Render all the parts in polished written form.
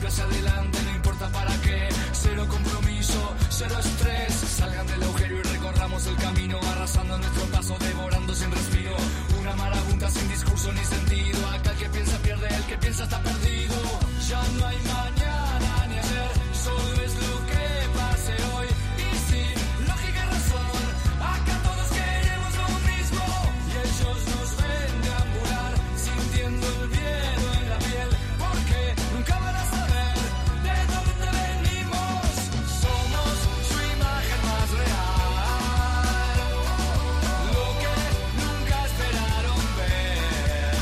hacia adelante, no importa para qué. Cero compromiso, cero estrés. Salgan del agujero y recorramos el camino, arrasando nuestro paso, devorando sin respiro. Una marabunta sin discurso ni sentido. Acá el que piensa pierde, el que piensa está perdido. Ya no hay mañana ni ayer, solo es lo que pase hoy. Y sí, lógica y razón, acá todos queremos lo mismo. Y ellos nos ven deambular, sintiendo el miedo en la piel, porque nunca van a saber de dónde venimos. Somos su imagen más real, lo que nunca esperaron ver.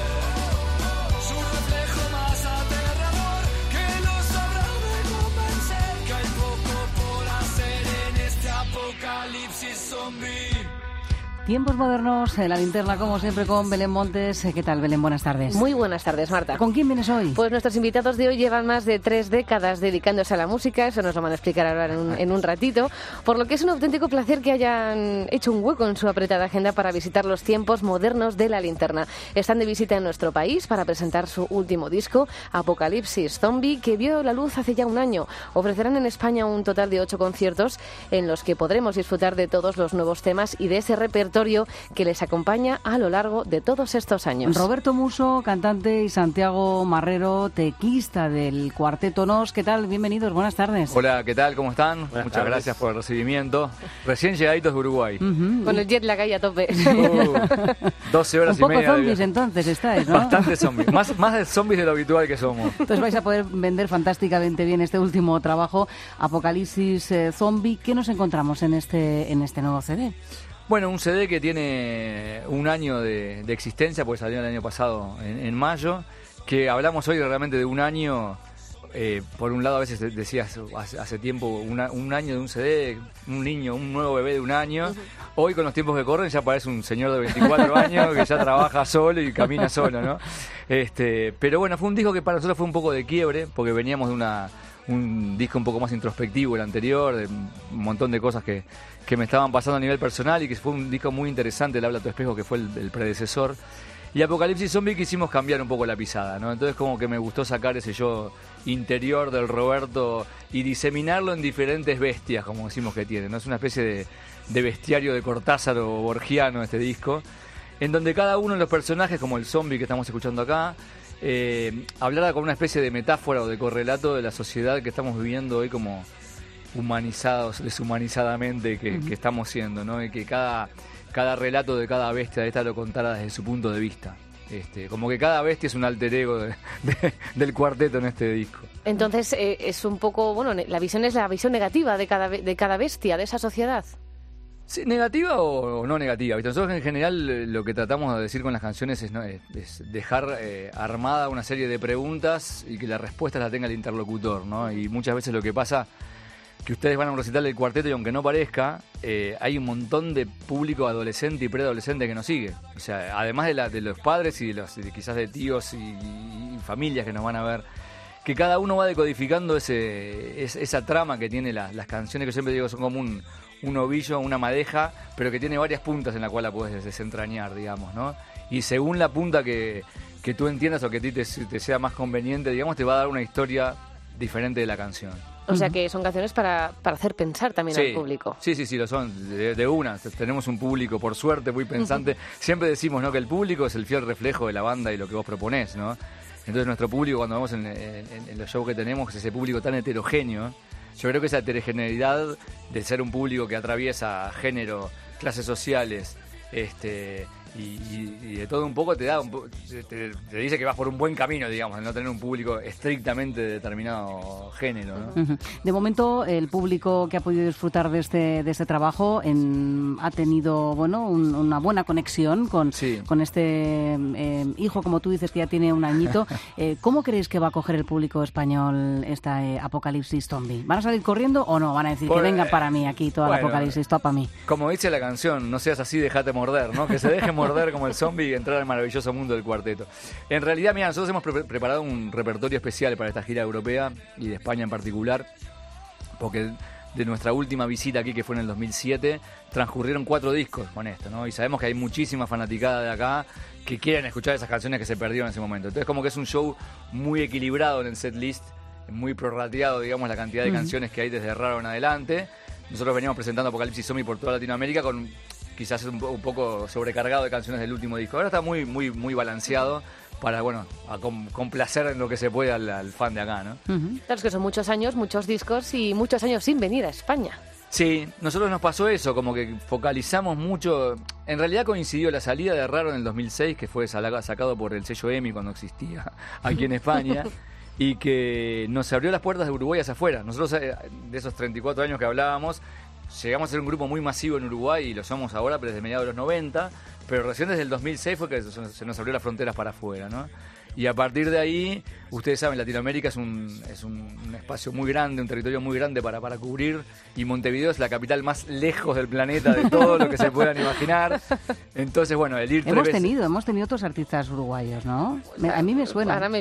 Su reflejo más aterrador, que los habrá de convencer que hay poco por hacer en este apocalipsis zombie. Tiempos modernos, la linterna como siempre con Belén Montes. ¿Qué tal, Belén? Buenas tardes. Muy buenas tardes, Marta. ¿Con quién vienes hoy? Pues nuestros invitados de hoy llevan más de 3 décadas dedicándose a la música, eso nos lo van a explicar ahora en un ratito, por lo que es un auténtico placer que hayan hecho un hueco en su apretada agenda para visitar los tiempos modernos de la linterna. Están de visita en nuestro país para presentar su último disco, Apocalipsis Zombie, que vio la luz hace ya un año. Ofrecerán en España un total de 8 conciertos en los que podremos disfrutar de todos los nuevos temas y de ese repertorio que les acompaña a lo largo de todos estos años. Roberto Muso, cantante, y Santiago Marrero, teclista del Cuarteto Nos. ¿Qué tal? Bienvenidos, buenas tardes. Hola, ¿qué tal? ¿Cómo están? Muchas gracias por el recibimiento. Recién llegaditos de Uruguay. Con el jet lag ahí a tope. 12 horas un poco y media. zombies entonces estáis, ¿no? Bastante zombies. Más de zombies de lo habitual que somos. Entonces vais a poder vender fantásticamente bien este último trabajo, Apocalipsis Zombie. ¿Qué nos encontramos en este nuevo CD? Bueno, un CD que tiene un año de existencia, porque salió el año pasado, en mayo, que hablamos hoy realmente de un año. Por un lado, a veces decías hace tiempo un año de un CD, un niño, un nuevo bebé de un año. Hoy, con los tiempos que corren, ya parece un señor de 24 años que ya trabaja solo y camina solo, ¿no? Pero bueno, fue un disco que para nosotros fue un poco de quiebre, porque veníamos de un disco un poco más introspectivo, el anterior, de un montón de cosas que me estaban pasando a nivel personal, y que fue un disco muy interesante, el Habla tu espejo, que fue el predecesor. Y Apocalipsis Zombie quisimos cambiar un poco la pisada, ¿no? Entonces como que me gustó sacar ese yo interior del Roberto y diseminarlo en diferentes bestias, como decimos que tiene, ¿no? Es una especie de bestiario de Cortázar o borgiano este disco, en donde cada uno de los personajes, como el zombie que estamos escuchando acá, hablara con una especie de metáfora o de correlato de la sociedad que estamos viviendo hoy, como humanizados, deshumanizadamente que estamos siendo, ¿no? Y que cada relato de cada bestia de esta lo contara desde su punto de vista. Como que cada bestia es un alter ego del cuarteto en este disco. Entonces es un poco, bueno, la visión es la visión negativa de cada bestia, de esa sociedad. Sí, ¿negativa o no negativa? ¿Viste? Nosotros en general lo que tratamos de decir con las canciones es dejar armada una serie de preguntas y que la respuesta la tenga el interlocutor, ¿no? Y muchas veces lo que pasa, que ustedes van a un recital del cuarteto y aunque no parezca, hay un montón de público adolescente y preadolescente que nos sigue. O sea, además de los padres y quizás de tíos y familias que nos van a ver, que cada uno va decodificando esa trama que tiene las canciones, que siempre digo son como un ovillo, una madeja, pero que tiene varias puntas en la cual la puedes desentrañar, digamos, ¿no? Y según la punta que tú entiendas o que a ti te sea más conveniente, digamos, te va a dar una historia diferente de la canción. O sea que son canciones para hacer pensar también al público. Sí, lo son, de una. Tenemos un público, por suerte, muy pensante. Siempre decimos, ¿no?, que el público es el fiel reflejo de la banda y lo que vos proponés, ¿no? Entonces nuestro público, cuando vamos en los shows que tenemos, es ese público tan heterogéneo. Yo creo que esa heterogeneidad de ser un público que atraviesa género, clases sociales, y de todo un poco te dice que vas por un buen camino, digamos, de no tener un público estrictamente de determinado género, ¿no? De momento, el público que ha podido disfrutar de este trabajo ha tenido, bueno, una buena conexión con este hijo, como tú dices, que ya tiene un añito. ¿Cómo creéis que va a coger el público español esta Apocalipsis Zombie? ¿Van a salir corriendo o no? ¿Van a decir que venga para mí aquí toda la Apocalipsis, toda para mí? Como dice la canción, no seas así, déjate morder, ¿no? Que se deje morder como el zombie y entrar al maravilloso mundo del cuarteto. En realidad, mira, nosotros hemos preparado un repertorio especial para esta gira europea y de España en particular, porque de nuestra última visita aquí, que fue en el 2007, transcurrieron 4 discos con esto, ¿no? Y sabemos que hay muchísima fanaticada de acá que quieren escuchar esas canciones que se perdieron en ese momento. Entonces, como que es un show muy equilibrado en el set list, muy prorrateado, digamos, la cantidad de canciones que hay desde Raro en adelante. Nosotros veníamos presentando Apocalipsis Zombie por toda Latinoamérica con quizás un poco sobrecargado de canciones del último disco. Ahora está muy balanceado para, bueno, complacer en lo que se puede al fan de acá, ¿no? Claro, es que son muchos años, muchos discos y muchos años sin venir a España. Sí, nosotros nos pasó eso, como que focalizamos mucho. En realidad coincidió la salida de Raro en el 2006, que fue sacado por el sello EMI cuando existía aquí en España, y que nos abrió las puertas de Uruguay hacia afuera. Nosotros, de esos 34 años que hablábamos, llegamos a ser un grupo muy masivo en Uruguay, y lo somos ahora, pero desde mediados de los 90, pero recién desde el 2006 fue que se nos abrió las fronteras para afuera, ¿no? Y a partir de ahí, ustedes saben, Latinoamérica es un espacio muy grande, un territorio muy grande para cubrir, y Montevideo es la capital más lejos del planeta de todo lo que se puedan imaginar. Entonces, bueno, el ir hemos tenido otros artistas uruguayos, ¿no? A mí me suena. Ahora me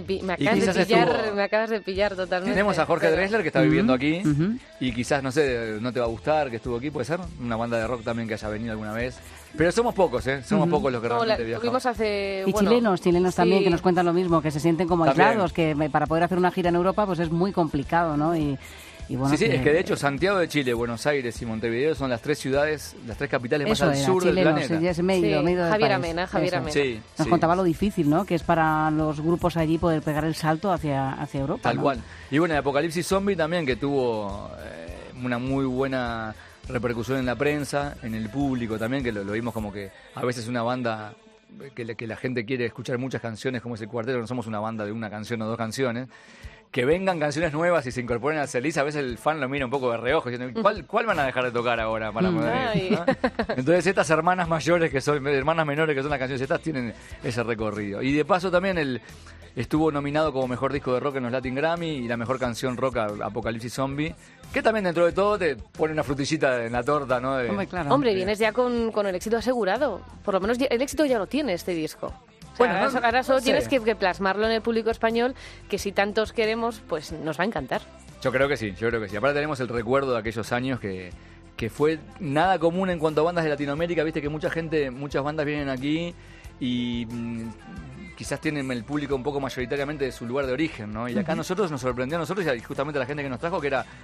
acabas de pillar totalmente. Tenemos a Jorge Drexler, que está viviendo aquí, y quizás, no sé, no te va a gustar que estuvo aquí, puede ser una banda de rock también que haya venido alguna vez. Pero somos pocos, Somos pocos los que realmente viajamos. Chilenos también, que nos cuentan lo mismo, que se sienten como aislados, que para poder hacer una gira en Europa pues es muy complicado, ¿no? Y bueno, sí, es que de hecho Santiago de Chile, Buenos Aires y Montevideo son las tres ciudades, las tres capitales más al sur del planeta. Javier Amena. Sí, nos contaba lo difícil, ¿no? Que es para los grupos allí poder pegar el salto hacia Europa. Tal cual. Y bueno, Apocalipsis Zombie también, que tuvo una muy buena repercusión en la prensa, en el público también, que lo vimos como que a veces una banda que la gente quiere escuchar muchas canciones, como es el Cuarteto, no somos una banda de una canción o dos canciones, que vengan canciones nuevas y se incorporen al setlist, a veces el fan lo mira un poco de reojo, diciendo, ¿cuál van a dejar de tocar ahora para poder ir, ¿no? Entonces estas hermanas menores que son las canciones estas tienen ese recorrido. Y de paso también estuvo nominado como mejor disco de rock en los Latin Grammy y la mejor canción rock Apocalipsis Zombie, que también dentro de todo te pone una frutillita en la torta, ¿no? Hombre, vienes ya con el éxito asegurado. Por lo menos el éxito ya lo tiene este disco. O sea, ahora solo tienes que plasmarlo en el público español, que si tantos queremos, pues nos va a encantar. Yo creo que sí. Aparte tenemos el recuerdo de aquellos años que fue nada común en cuanto a bandas de Latinoamérica. Viste que muchas bandas vienen aquí y quizás tienen el público un poco mayoritariamente de su lugar de origen, ¿no? Y acá nos sorprendió a nosotros y justamente a la gente que nos trajo, que era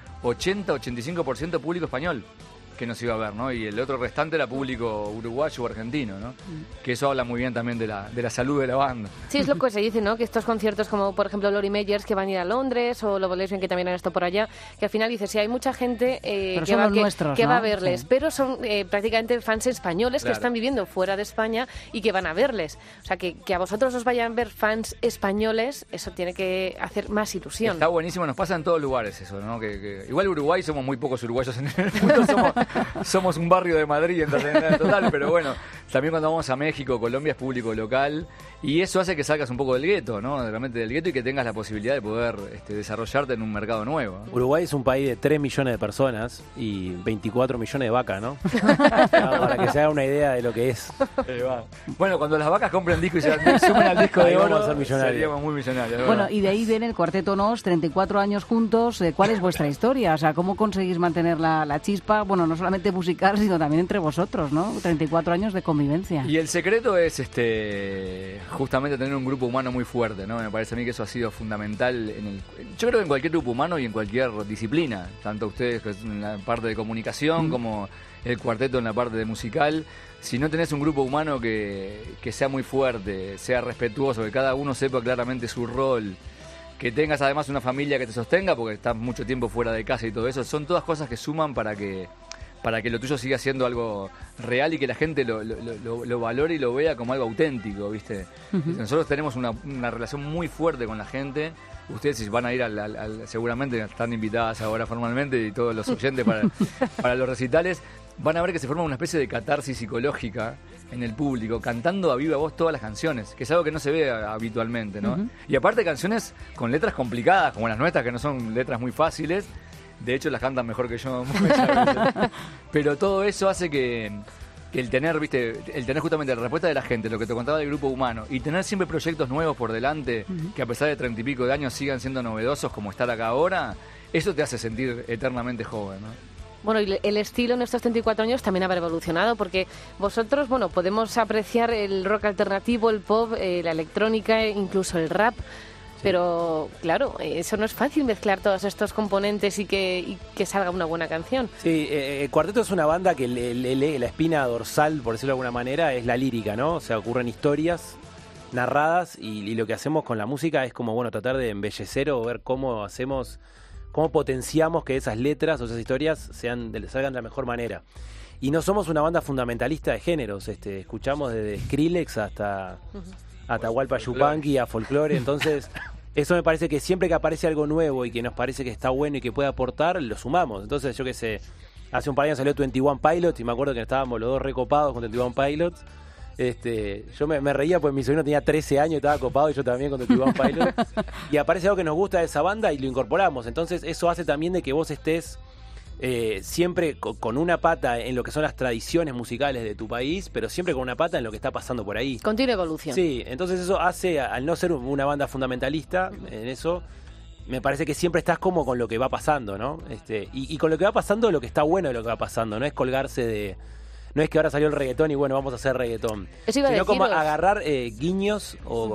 80-85% público español que nos iba a ver, ¿no? Y el otro restante era público uruguayo o argentino, ¿no? Que eso habla muy bien también de la salud de la banda. Sí, es lo que se dice, ¿no? Que estos conciertos como, por ejemplo, Lori Meyers, que van a ir a Londres, o Lobo Lesbian, que también han estado por allá, que al final dice, sí, hay mucha gente que va a verles, pero son prácticamente fans españoles que están viviendo fuera de España y que van a verles. O sea, que a vosotros os vayan a ver fans españoles, eso tiene que hacer más ilusión. Está buenísimo, nos pasa en todos lugares eso, ¿no? Que igual Uruguay somos muy pocos uruguayos en el mundo, somos un barrio de Madrid en total, pero bueno, también cuando vamos a México, Colombia es público local y eso hace que salgas un poco del gueto, ¿no? Realmente del gueto, y que tengas la posibilidad de poder desarrollarte en un mercado nuevo, ¿no? Uruguay es un país de 3 millones de personas y 24 millones de vacas, ¿no? Para que se haga una idea de lo que es. Bueno, cuando las vacas compren disco y se sumen al disco de oro, seríamos muy millonarios. Bueno, y de ahí viene el Cuarteto Nos, 34 años juntos. ¿Cuál es vuestra historia? O sea, ¿cómo conseguís mantener la chispa? Bueno, no solamente musical, sino también entre vosotros, ¿no? 34 años de convivencia. Y el secreto es justamente tener un grupo humano muy fuerte, ¿no? Me parece a mí que eso ha sido fundamental yo creo que en cualquier grupo humano y en cualquier disciplina, tanto ustedes en la parte de comunicación como el cuarteto en la parte de musical. Si no tenés un grupo humano que sea muy fuerte, sea respetuoso, que cada uno sepa claramente su rol, que tengas además una familia que te sostenga porque estás mucho tiempo fuera de casa y todo eso, son todas cosas que suman para que lo tuyo siga siendo algo real y que la gente lo valore y lo vea como algo auténtico, ¿viste? Nosotros tenemos una relación muy fuerte con la gente. Ustedes, si van a ir seguramente están invitadas ahora formalmente, y todos los oyentes para los recitales, van a ver que se forma una especie de catarsis psicológica en el público, cantando a viva voz todas las canciones, que es algo que no se ve habitualmente, ¿no? Y aparte canciones con letras complicadas, como las nuestras, que no son letras muy fáciles. De hecho, las cantan mejor que yo muchas veces. Pero todo eso hace que el tener justamente la respuesta de la gente, lo que te contaba del grupo humano, y tener siempre proyectos nuevos por delante, que a pesar de 30 y pico de años sigan siendo novedosos como estar acá ahora, eso te hace sentir eternamente joven, ¿no? Bueno, y el estilo en estos 34 años también habrá evolucionado, porque vosotros, podemos apreciar el rock alternativo, el pop, la electrónica, incluso el rap. Pero, claro, eso no es fácil, mezclar todos estos componentes y que salga una buena canción. Sí, el cuarteto es una banda que la espina dorsal, por decirlo de alguna manera, es la lírica, ¿no? O sea, ocurren historias narradas y lo que hacemos con la música es como, bueno, tratar de embellecer o ver cómo potenciamos que esas letras o esas historias salgan de la mejor manera. Y no somos una banda fundamentalista de géneros, escuchamos desde Skrillex hasta Atahualpa Yupanqui, a folclore, entonces eso me parece que siempre que aparece algo nuevo y que nos parece que está bueno y que puede aportar, lo sumamos. Entonces, yo qué sé, hace un par de años salió 21 Pilots y me acuerdo que estábamos los dos recopados con 21 Pilots. Yo me reía porque mi sobrino tenía 13 años y estaba copado, y yo también con 21 Pilots. Y aparece algo que nos gusta de esa banda y lo incorporamos. Entonces, eso hace también de que vos estés siempre con una pata en lo que son las tradiciones musicales de tu país, pero siempre con una pata en lo que está pasando por ahí. Continua evolución. Sí, entonces eso hace, al no ser una banda fundamentalista en eso, me parece que siempre estás como con lo que va pasando, ¿no? Y con lo que va pasando, lo que está bueno de lo que va pasando, no es colgarse de... No es que ahora salió el reggaetón y bueno, vamos a hacer reggaetón. Eso iba a sino como deciros. agarrar guiños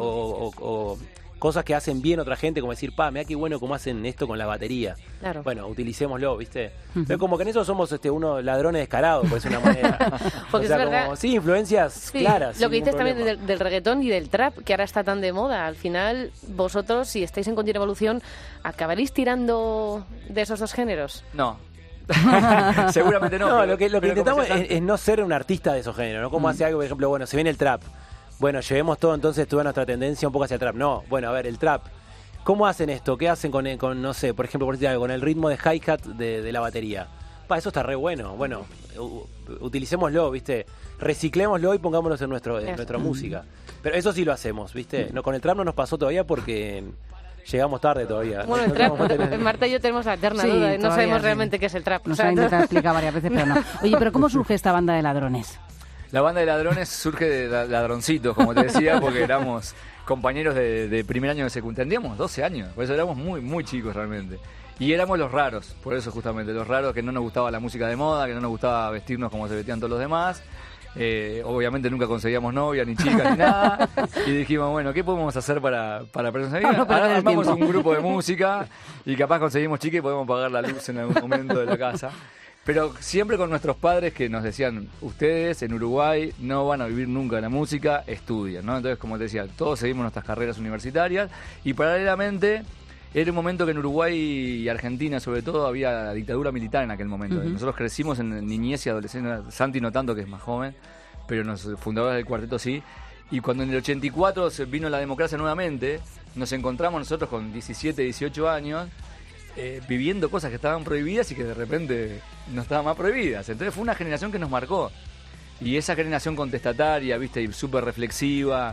o cosas que hacen bien otra gente, como decir, mirá qué bueno cómo hacen esto con la batería. Claro. Bueno, utilicémoslo, ¿viste? Pero como que en eso somos unos ladrones descarados, por decir una manera. Porque o sea, es verdad. como, sí, influencias claras. Lo que sin dices ningún también problema. del reggaetón y del trap, que ahora está tan de moda. Al final, vosotros, si estáis en continua evolución, ¿acabaréis tirando de esos dos géneros? No. Seguramente no. No, lo que intentamos como es no ser un artista de esos géneros, ¿no? Como hace algo, por ejemplo, bueno, se viene el trap. Bueno, llevemos todo entonces toda nuestra tendencia un poco hacia el trap. No, bueno, a ver, el trap. ¿Cómo hacen esto? ¿Qué hacen con no sé, por ejemplo, por decir algo, con el ritmo de hi-hat de la batería? Eso está re bueno. Bueno, utilicémoslo, ¿viste? Reciclémoslo y pongámoslo en nuestra música. Pero eso sí lo hacemos, ¿viste? No, con el trap no nos pasó todavía porque llegamos tarde todavía. Bueno, el trap, Marta y yo tenemos la eterna duda. No sabemos realmente qué es el trap. Nos ha intentado explicar varias veces, pero no. Oye, pero ¿cómo surge esta banda de ladrones? La banda de ladrones surge de ladroncitos, como te decía, porque éramos compañeros de primer año de secundaria. Tendríamos 12 años, por eso éramos muy, muy chicos realmente. Y éramos los raros, por eso justamente, los raros que no nos gustaba la música de moda, que no nos gustaba vestirnos como se vestían todos los demás. Obviamente nunca conseguíamos novia, ni chicas, ni nada. Y dijimos, bueno, ¿qué podemos hacer para perdernos la vida? Ahora armamos un grupo de música y capaz conseguimos chicas y podemos pagar la luz en algún momento de la casa. Pero siempre con nuestros padres que nos decían, ustedes en Uruguay no van a vivir nunca de la música, estudian, ¿no? Entonces, como te decía, todos seguimos nuestras carreras universitarias y paralelamente era un momento que en Uruguay y Argentina, sobre todo, había dictadura militar en aquel momento. Nosotros crecimos en niñez y adolescencia, Santi no tanto, que es más joven, pero los fundadores del cuarteto sí. Y cuando en el 84 vino la democracia nuevamente, nos encontramos nosotros con 17, 18 años, viviendo cosas que estaban prohibidas y que de repente no estaban más prohibidas. Entonces fue una generación que nos marcó. Y esa generación contestataria, ¿viste? Y súper reflexiva,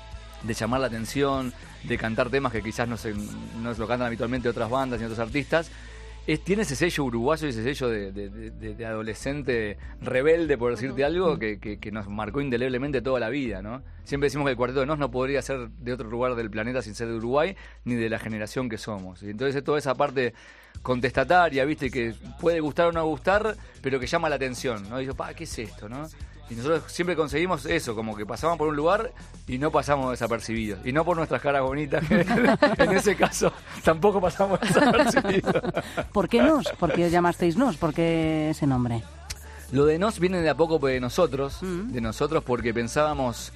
de llamar la atención, de cantar temas que quizás no lo cantan habitualmente otras bandas y otros artistas, tiene ese sello uruguayo y ese sello de adolescente rebelde, por decirte algo, que nos marcó indeleblemente toda la vida, ¿no? Siempre decimos que el Cuarteto de Nos no podría ser de otro lugar del planeta sin ser de Uruguay, ni de la generación que somos. Y entonces toda esa parte contestataria, ¿viste? Que puede gustar o no gustar, pero que llama la atención, ¿no? Y yo, ¿qué es esto, no? Y nosotros siempre conseguimos eso, como que pasaban por un lugar y no pasamos desapercibidos. Y no por nuestras caras bonitas, que en ese caso tampoco pasamos desapercibidos. ¿Por qué Nos? ¿Por qué llamasteis Nos? ¿Por qué ese nombre? Lo de Nos viene de a poco de nosotros porque pensábamos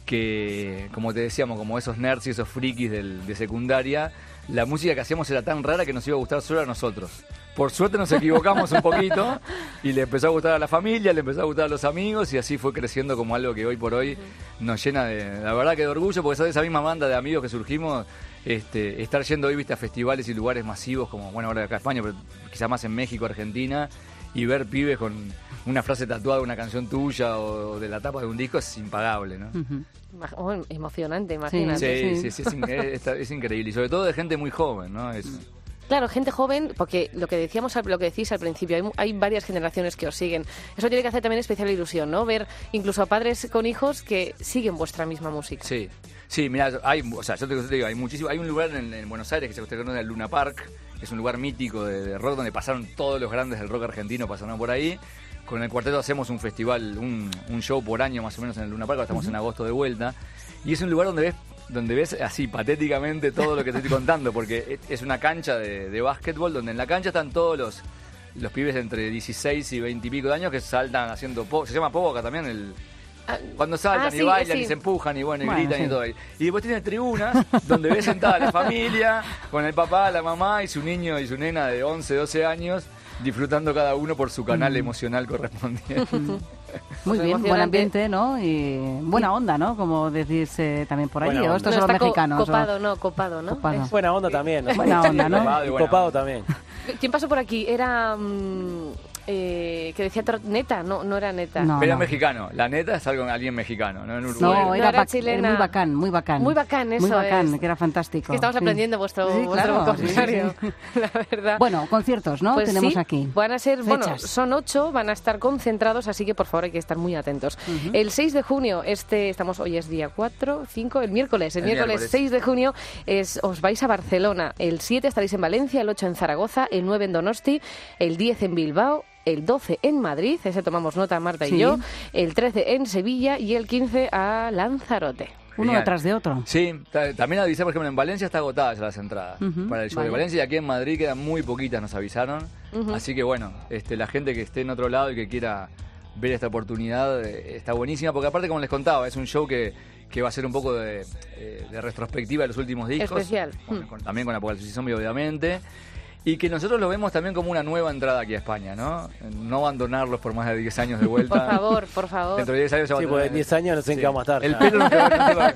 que, como te decíamos, como esos nerds y esos frikis de secundaria, la música que hacíamos era tan rara que nos iba a gustar solo a nosotros. Por suerte nos equivocamos un poquito y le empezó a gustar a la familia, le empezó a gustar a los amigos y así fue creciendo como algo que hoy por hoy nos llena la verdad que de orgullo, porque esa misma banda de amigos que surgimos, estar yendo hoy, viste, a festivales y lugares masivos como, bueno, ahora acá en España, pero quizás más en México, Argentina, y ver pibes con una frase tatuada de una canción tuya o de la tapa de un disco es impagable, ¿no? Emocionante, imagínate. Sí, es increíble y sobre todo de gente muy joven, ¿no? Claro, gente joven, porque lo que decíamos, lo que decís al principio, hay varias generaciones que os siguen. Eso tiene que hacer también especial ilusión, ¿no? Ver incluso a padres con hijos que siguen vuestra misma música. Sí, mira, yo te digo, hay muchísimo. Hay un lugar en Buenos Aires que se conoce el Luna Park, que es un lugar mítico de rock donde pasaron todos los grandes del rock argentino, pasaron por ahí. Con el cuarteto hacemos un festival, un show por año más o menos en el Luna Park, estamos en agosto de vuelta. Y es un lugar donde ves donde ves así patéticamente todo lo que te estoy contando, porque es una cancha de básquetbol donde en la cancha están todos los pibes entre 16 y 20 y pico de años que saltan haciendo se llama pogo acá también, cuando saltan y bailan y se empujan y gritan y todo ahí. Y después tiene tribunas donde ves sentada la familia con el papá, la mamá y su niño y su nena de 11, 12 años disfrutando cada uno por su canal emocional correspondiente. Muy bien, buen ambiente, ¿no? Y buena onda, ¿no? Como decís también por ahí. ¿O estos son los mexicanos? Copado, ¿no? Copado. Buena onda también. Buena onda, ¿no? Copado también. ¿Quién pasó por aquí? Era... que decía Neta, no era Neta. No, era mexicano. La Neta es alguien mexicano, ¿no? En Uruguay. No, era chilena. Muy bacán. Muy bacán, eso muy bacán, es. que era fantástico. Es que estamos aprendiendo vuestro vocabulario, la verdad. Bueno, conciertos, ¿no? Pues tenemos sí, aquí. Van a ser, fechas. Son 8, van a estar concentrados, así que por favor hay que estar muy atentos. El 6 de junio, hoy es día 4, 5, el miércoles 6 de junio os vais a Barcelona. El 7 estaréis en Valencia, el 8 en Zaragoza, el 9 en Donosti, el 10 en Bilbao, el 12 en Madrid, ese tomamos nota Marta y yo, el 13 en Sevilla y el 15 a Lanzarote. Uno detrás de otro. Sí, también avisé, por ejemplo, en Valencia está agotada ya las entradas para el show de Valencia, y aquí en Madrid quedan muy poquitas, nos avisaron. Así que bueno, la gente que esté en otro lado y que quiera ver esta oportunidad está buenísima, porque aparte, como les contaba, es un show que va a ser un poco de retrospectiva de los últimos discos. Especial. También con Apocalipsis Zombie, obviamente. Y que nosotros lo vemos también como una nueva entrada aquí a España, ¿no? No abandonarlos por más de 10 años de vuelta. Por favor. Dentro de 10 años Sí, porque en 10 años no sé en qué vamos a estar. El pelo no te va.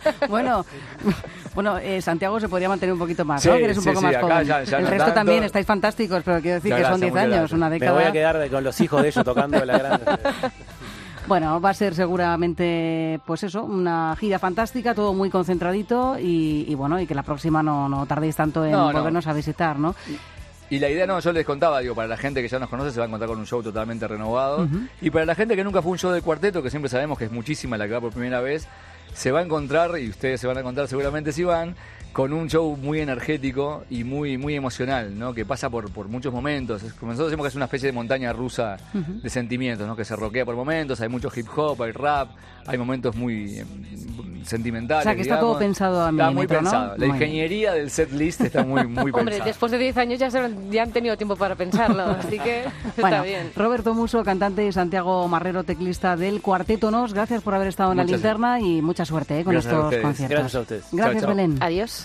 Bueno, Santiago se podría mantener un poquito más, ¿no? Que eres un poco más joven. Ya el resto tanto. También estáis fantásticos, pero quiero decir que son 10 años, una década. Me voy a quedar con los hijos de ellos tocando la grande. Bueno, va a ser seguramente, pues eso, una gira fantástica, todo muy concentradito y bueno, y que la próxima no tardéis tanto en volvernos a visitar, ¿no? Y la idea, yo les contaba, para la gente que ya nos conoce se va a encontrar con un show totalmente renovado. Y para la gente que nunca fue un show del cuarteto, que siempre sabemos que es muchísima la que va por primera vez, se va a encontrar, y ustedes se van a encontrar seguramente si van, con un show muy energético y muy muy emocional, ¿no? Que pasa por muchos momentos. Como nosotros decimos que es una especie de montaña rusa de sentimientos, ¿no? Que se roquea por momentos, hay mucho hip hop, hay rap, hay momentos muy sentimentales. O sea, que está todo pensado a milímetro, está muy pensado. ¿no? La ingeniería del set list está muy pensada. Hombre, después de 10 años ya han tenido tiempo para pensarlo, así que está bien. Roberto Musso, cantante, y Santiago Marrero, teclista del Cuarteto Nos, gracias por haber estado en la linterna y mucha suerte con estos conciertos. Gracias a ustedes. Gracias, chao. Belén. Adiós.